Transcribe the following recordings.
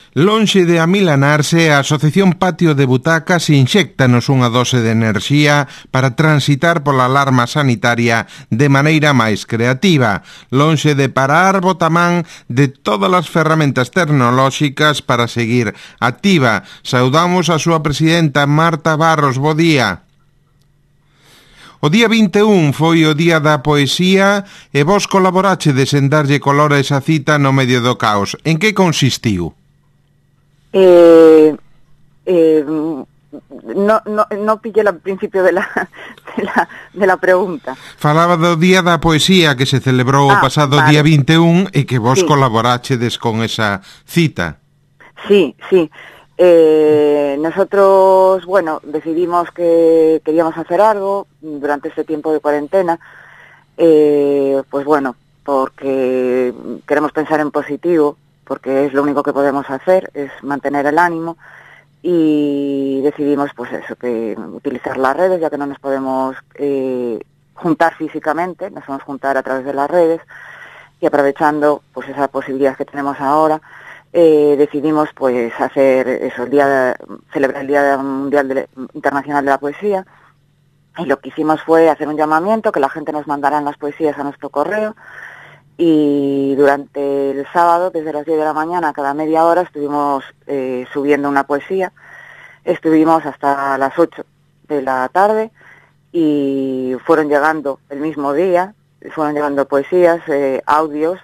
Lonxe de amilanarse, a Asociación Patio de Butacas inxéctanos unha dose de enerxía para transitar pola alarma sanitaria de maneira máis creativa. Lonxe de parar, botamán de todas as ferramentas tecnolóxicas para seguir activa. Saudamos a súa presidenta Marta Barros. Bo día. O día 21 foi o día da poesía e vos colaborachedes en darlle color a esa cita no medio do caos. En que consistiu? No pillé el principio de la pregunta. Falaba do Día da Poesía que se celebrou o pasado día 21 e que vos colaborachedes con esa cita. Sí. Nosotros, decidimos que queríamos hacer algo durante este tiempo de cuarentena, porque queremos pensar en positivo, porque es lo único que podemos hacer, es mantener el ánimo, y decidimos que utilizar las redes, ya que no nos podemos juntar físicamente, nos vamos a juntar a través de las redes, y aprovechando esa posibilidad que tenemos ahora, decidimos hacer eso, celebrar el Día Mundial Internacional de la Poesía, y lo que hicimos fue hacer un llamamiento, que la gente nos mandara las poesías a nuestro correo, y durante el sábado, desde las 10 de la mañana, cada media hora, estuvimos subiendo una poesía. Estuvimos hasta las 8 de la tarde y fueron llegando el mismo día, fueron llegando poesías, audios,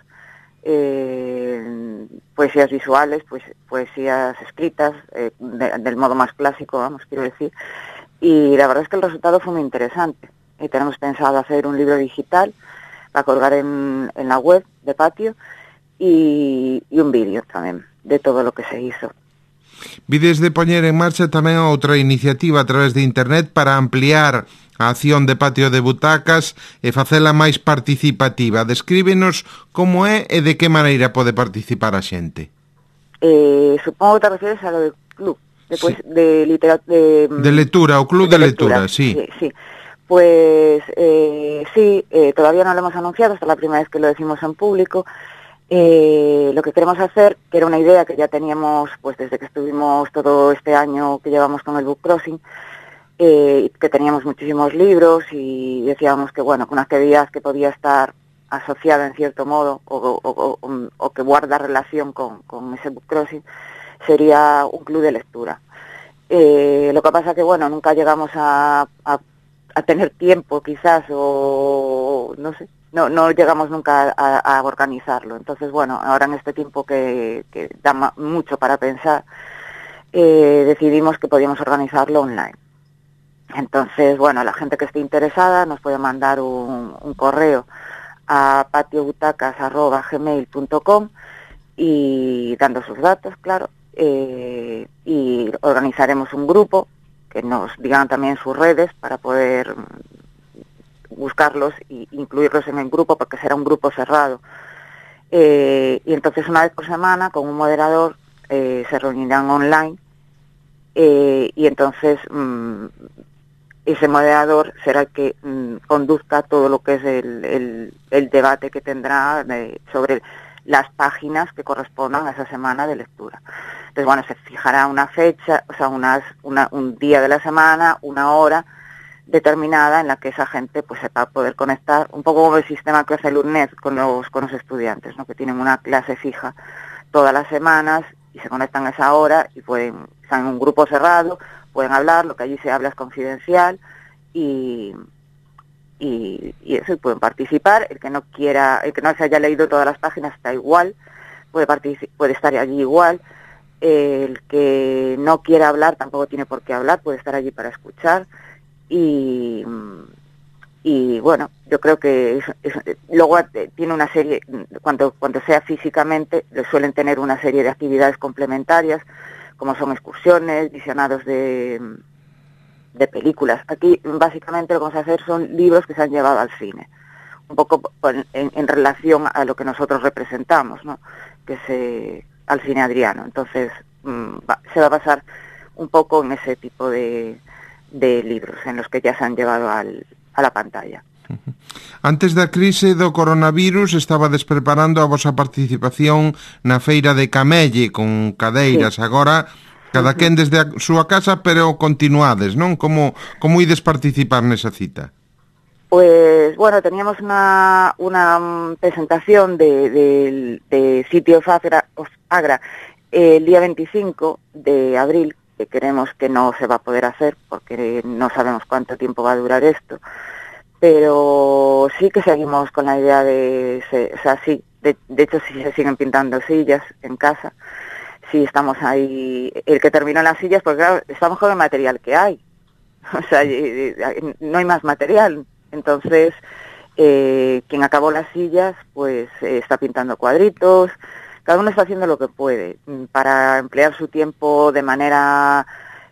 poesías visuales, poesías escritas, del modo más clásico, quiero decir. Y la verdad es que el resultado fue muy interesante. Y tenemos pensado hacer un libro digital para colgar en la web de Patio y un vídeo tamén de todo lo que se hizo. Vides de poñer en marcha tamén outra iniciativa a través de internet para ampliar a acción de Patio de Butacas e facela máis participativa. Descríbenos como é e de que maneira pode participar a xente. Supongo que te refieres a lo del club de lectura, o club de lectura, sí. Todavía no lo hemos anunciado, esta es la primera vez que lo decimos en público. Lo que queremos hacer, que era una idea que ya teníamos desde que estuvimos todo este año que llevamos con el Book Crossing, que teníamos muchísimos libros y decíamos que una actividad que podía estar asociada en cierto modo o que guarda relación con ese Book Crossing sería un club de lectura. Lo que pasa que nunca llegamos a tener tiempo quizás, o no sé, no llegamos nunca a organizarlo. Entonces ahora en este tiempo que da mucho para pensar, decidimos que podíamos organizarlo online. Entonces la gente que esté interesada nos puede mandar un correo a patiobutacas@gmail.com y dando sus datos, claro, y organizaremos un grupo que nos digan también sus redes para poder buscarlos e incluirlos en el grupo, porque será un grupo cerrado. Y entonces una vez por semana con un moderador se reunirán online, y entonces ese moderador será el que conduzca todo lo que es el debate que tendrá sobre las páginas que correspondan a esa semana de lectura. Entonces, se fijará una fecha, un día de la semana, una hora determinada en la que esa gente se va a poder conectar, un poco como el sistema que hace el UNED con los estudiantes, ¿no? Que tienen una clase fija todas las semanas y se conectan a esa hora y están en un grupo cerrado, pueden hablar, lo que allí se habla es confidencial y eso, y pueden participar. El que no se haya leído todas las páginas está igual, puede estar allí igual. El que no quiera hablar tampoco tiene por qué hablar, puede estar allí para escuchar. Y yo creo que luego tiene una serie, cuando sea físicamente, suelen tener una serie de actividades complementarias, como son excursiones, visionados de películas. Aquí básicamente lo que vamos a hacer son libros que se han llevado al cine, un poco en relación a lo que nosotros representamos, ¿no? Que es al cine Adriano. Entonces se va a basar un poco en ese tipo de libros en los que ya se han llevado a la pantalla. Antes da crise do coronavirus estabades preparando a vosa participación na feira de Camelle con cadeiras. Sí. Agora cada quen desde a súa casa, pero continuades, non? Como ides participar nesa cita? Pues bueno, teníamos una presentación de Sitio Agra el día 25 de abril, que creemos que no se va a poder hacer porque no sabemos cuánto tiempo va a durar esto, pero sí que seguimos con la idea de hecho sí se siguen pintando sillas en casa, sí estamos ahí, el que terminó las sillas, porque claro, estamos con el material que hay, o sea, no hay más material. Entonces, quien acabó las sillas, pues está pintando cuadritos. Cada uno está haciendo lo que puede para emplear su tiempo de manera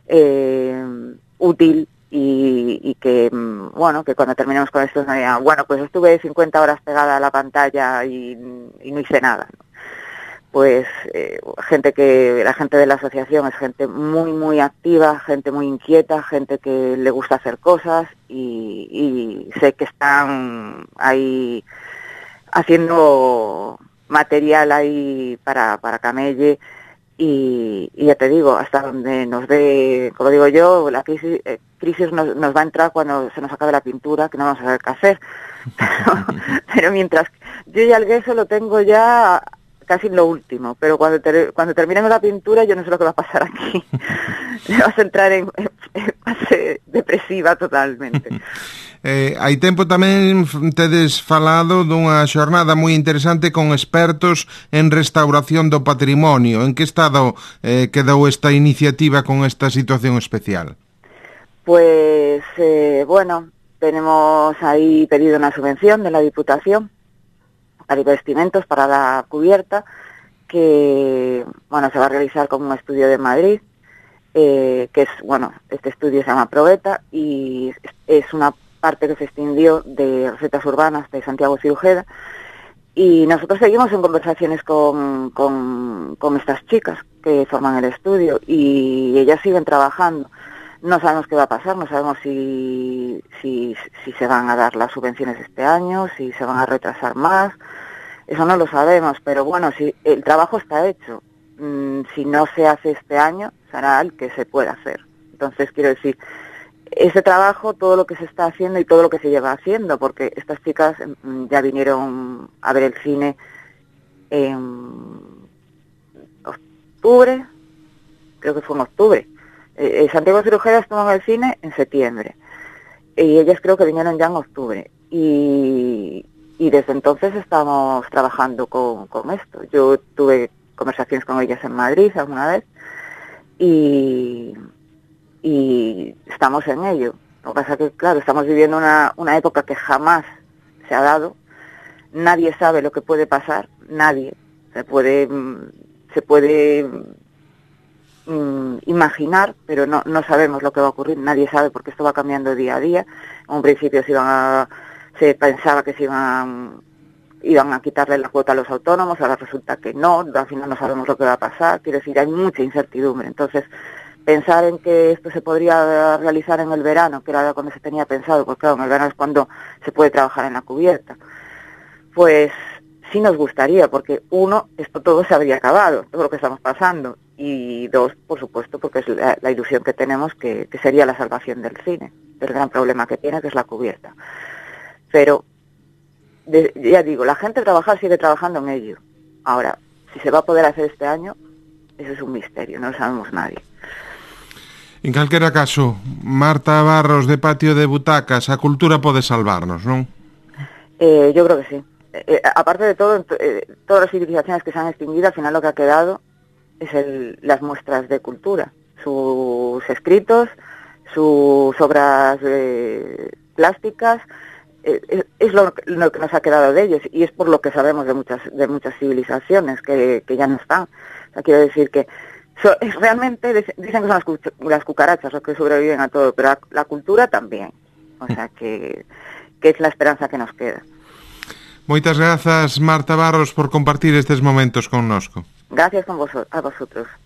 útil y que, bueno, que cuando terminemos con esto no digan, bueno, pues estuve 50 horas pegada a la pantalla y no hice nada, ¿no? Pues la gente de la asociación es gente muy, muy activa, gente muy inquieta, gente que le gusta hacer cosas y sé que están ahí haciendo material ahí para Camelle y ya te digo, hasta donde nos dé, como digo yo, la crisis nos va a entrar cuando se nos acabe la pintura, que no vamos a saber qué hacer. Pero mientras yo ya el gueso lo tengo ya casi lo último, pero cuando terminemos la pintura yo no sé lo que va a pasar aquí. Vas a entrar en fase depresiva totalmente. Hai tempo tamén tedes falado dunha xornada moi interesante con expertos en restauración do patrimonio. En que estado quedou esta iniciativa con esta situación especial? Pues bueno, tenemos ahí pedido una subvención de la Diputación para investimentos para la cubierta, que bueno, se va a realizar con un estudio de Madrid, que es, bueno, este estudio se llama Probeta y es una parte que se extendió de Recetas Urbanas de Santiago Cirujeda, y nosotros seguimos en conversaciones con estas chicas que forman el estudio y ellas siguen trabajando. No sabemos qué va a pasar, no sabemos si se van a dar las subvenciones este año, si se van a retrasar más, eso no lo sabemos, pero bueno, si el trabajo está hecho, si no se hace este año, será el que se pueda hacer. Entonces, quiero decir, ese trabajo, todo lo que se está haciendo y todo lo que se lleva haciendo, porque estas chicas ya vinieron a ver el cine en octubre, creo que fue en octubre. Santiago Cirujeda estuvo en el cine en septiembre y ellas creo que vinieron ya en octubre y desde entonces estamos trabajando con esto. Yo tuve conversaciones con ellas en Madrid alguna vez y estamos en ello. Lo que pasa es que, claro, estamos viviendo una época que jamás se ha dado. Nadie sabe lo que puede pasar, nadie. Se puede imaginar, pero no sabemos lo que va a ocurrir, nadie sabe porque esto va cambiando día a día. En un principio se pensaba que iban a quitarle la cuota a los autónomos, ahora resulta que no, al final no sabemos lo que va a pasar, quiero decir, hay mucha incertidumbre. Entonces, pensar en que esto se podría realizar en el verano, que era cuando se tenía pensado, porque claro, en el verano es cuando se puede trabajar en la cubierta, pues sí nos gustaría, porque uno, esto todo se habría acabado, todo lo que estamos pasando, y dos, por supuesto, porque es la ilusión que tenemos, que sería la salvación del cine, del gran problema que tiene, que es la cubierta. Pero, ya digo, la gente sigue trabajando en ello. Ahora, si se va a poder hacer este año, eso es un misterio, no lo sabemos nadie. En calquera caso, Marta Barros, de Patio de Butacas, a cultura pode salvarnos, non? Yo creo que sí. Aparte de todo, todas las civilizaciones que se han extinguido, al final lo que ha quedado es las muestras de cultura, sus escritos, sus obras plásticas, es lo que nos ha quedado de ellos, y es por lo que sabemos de muchas civilizaciones que ya no están. O sea, quiero decir que realmente dicen que son las cucarachas los que sobreviven a todo, pero la cultura también. O sea, que es la esperanza que nos queda. Moitas grazas, Marta Barros, por compartir estes momentos connosco. Gracias a vosotros.